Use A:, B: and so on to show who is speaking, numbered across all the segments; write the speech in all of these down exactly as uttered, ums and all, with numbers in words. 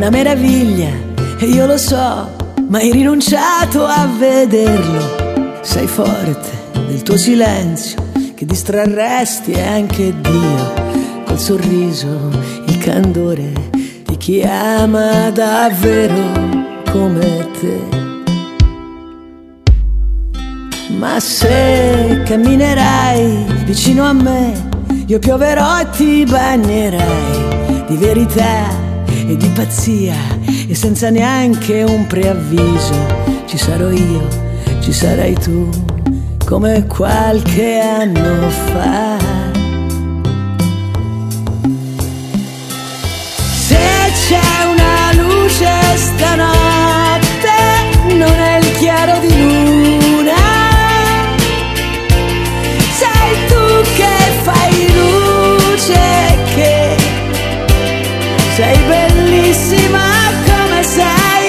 A: una meraviglia e io lo so, ma hai rinunciato a vederlo. Sei forte del tuo silenzio che distrarresti anche Dio, col sorriso, il candore di chi ama davvero come te. Ma se camminerai vicino a me, io pioverò e ti bagnerai di verità e di pazzia, e senza neanche un preavviso ci sarò io, ci sarai tu, come qualche anno fa. Se c'è una luce stanotte, non è il chiaro di luna, sei tu che fai luce, che sei bellissima come sei.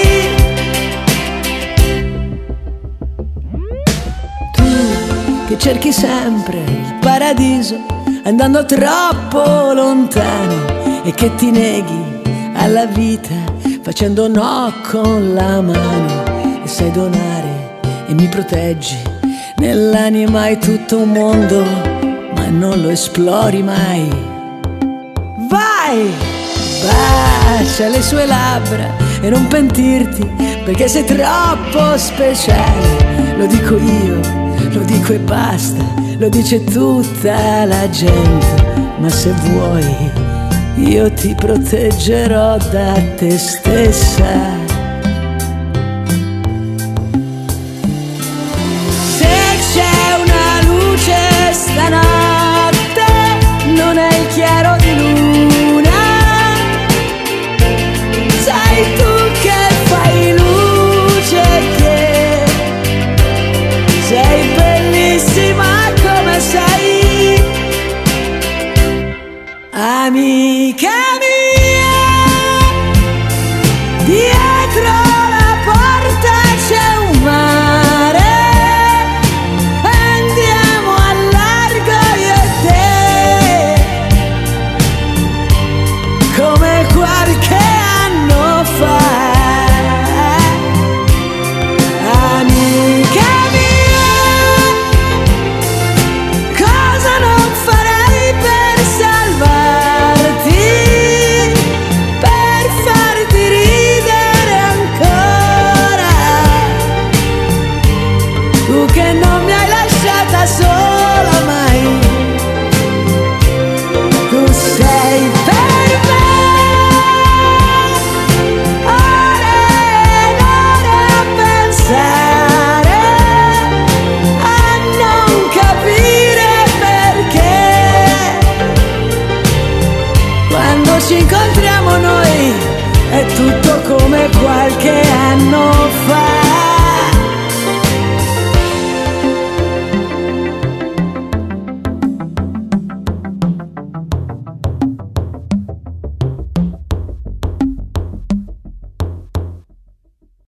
A: Tu che cerchi sempre il paradiso andando troppo lontano, e che ti neghi alla vita facendo no con la mano, e sai donare e mi proteggi, nell'anima hai tutto un mondo ma non lo esplori mai. Vai, bacia le sue labbra e non pentirti, perché sei troppo speciale. Lo dico io, lo dico e basta, lo dice tutta la gente, ma se vuoi io ti proteggerò da te stessa. Stanotte non è il chiaro di luna, sai tu che fai luce, che sei bellissima come sei. Amica mia, dietro la porta c'è un mare, qualche anno fa. Amica mia, cosa non farei per salvarti, per farti ridere ancora, tu che non mi hai lasciata sola mai, tu sei per me. Ci incontriamo noi, è tutto come qualche anno fa.